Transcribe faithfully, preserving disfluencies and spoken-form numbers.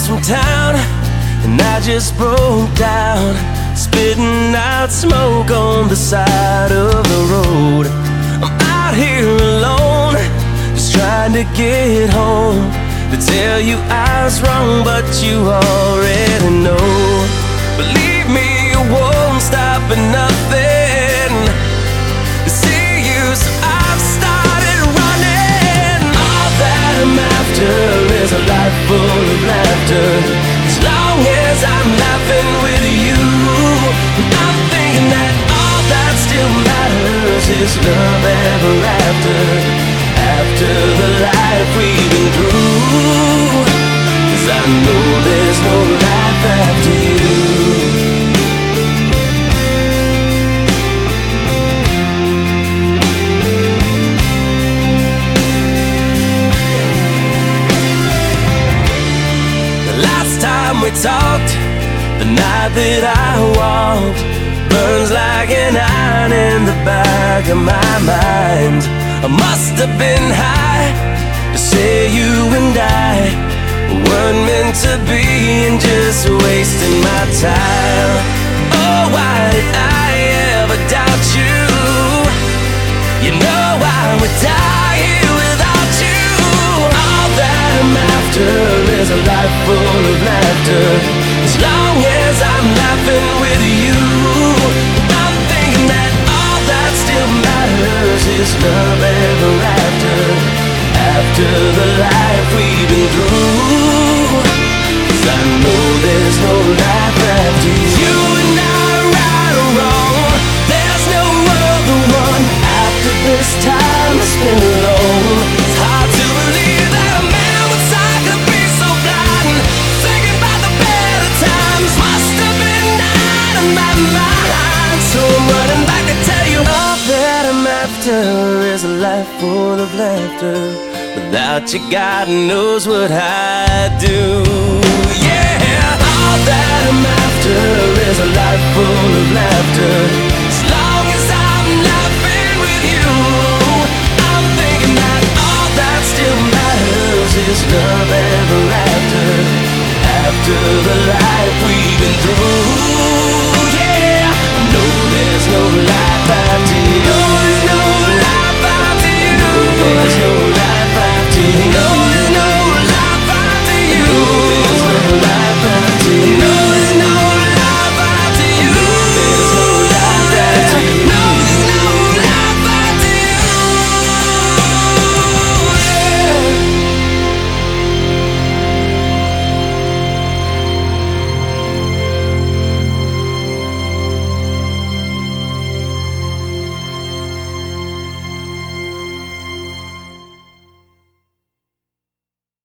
miles from town, and I just broke down, spitting out smoke on the side of the road. I'm out here alone, just trying to get home, to tell you I was wrong, but you already know. Believe me, you won't stop at nothing to see you, so I've started running. All that I'm after is a life full of laughter, as long as I'm laughing with you. I'm thinking that all that still matters is love ever after, after the life we've been through, 'cause I know there's no life after you. The last time we talked, the night that I walked, burns like an iron in the back of my mind. I must have been high to say you and I weren't meant to be, and just wasting my time. Oh, why did I ever doubt you? You know I would die here without you. All that I'm after is a life full of laughter, as long as I'm laughing with you. I'm thinking that all that still matters is love ever after, after the life we've been through, 'cause I know there's no life after you. You and I, right or wrong, there's no other one after this time I spent alone. It's hard to believe that a man with sight could be so blind, thinking about the better times must have been out of my mind. So I'm running back to tell you, all that I'm after is a life full of laughter. Without you, God knows what I'd do. Yeah, all that I'm after is a life full of laughter, as long as I'm laughing with you. I'm thinking that all that still matters is love ever after, after the life we